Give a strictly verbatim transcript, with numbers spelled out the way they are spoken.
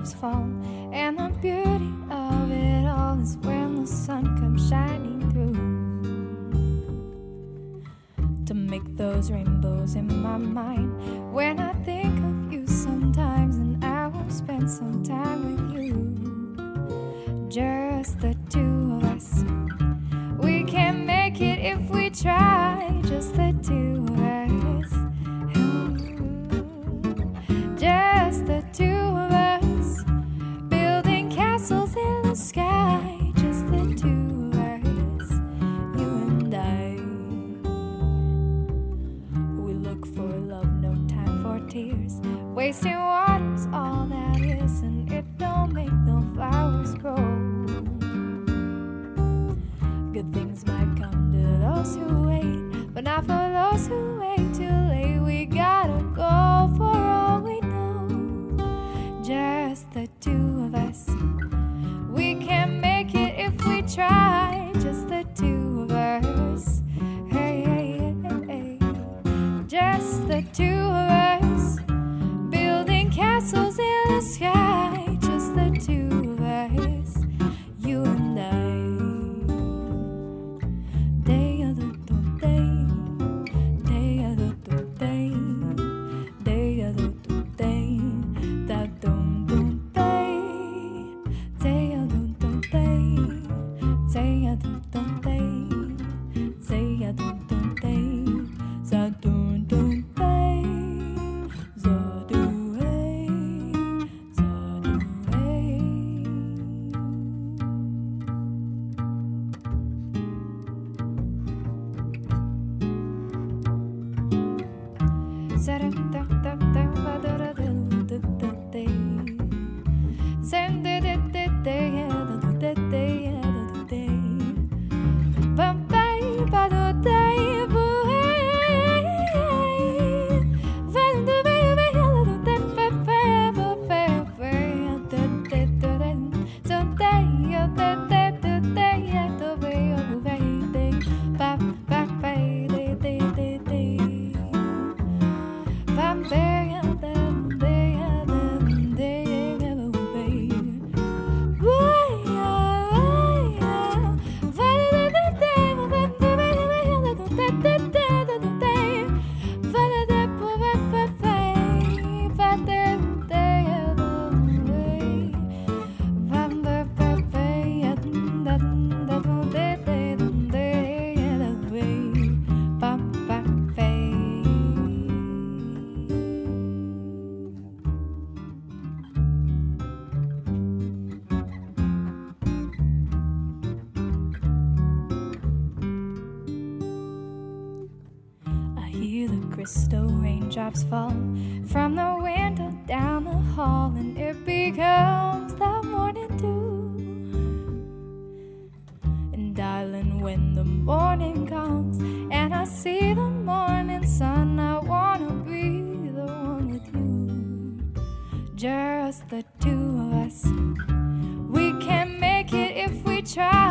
raindrops fall, and the beauty of it all is when the sun comes shining through to make those rainbows in my mind. When I think of you sometimes, and I will spend some time with you, just the two of us. We can make it if we try, just the two of us. Ooh. Just the two of us, building castles in the sky, just the two of us, you and I. We look for love, no time for tears. Wasting water's all that is, and it don't make no flowers grow. Good things might come to those who wait, but not for those who wait too late. We gotta go for all we know, just the two of us. We can make it if we try, just the two of us. Hey, hey, hey, hey. Just the two of us, building castles in the sky, just the two of us, you and I. Crystal raindrops fall from the window down the hall, and it becomes the morning dew. And darling, when the morning comes and I see the morning sun, I wanna be the one with you, just the two of us. We can make it if we try,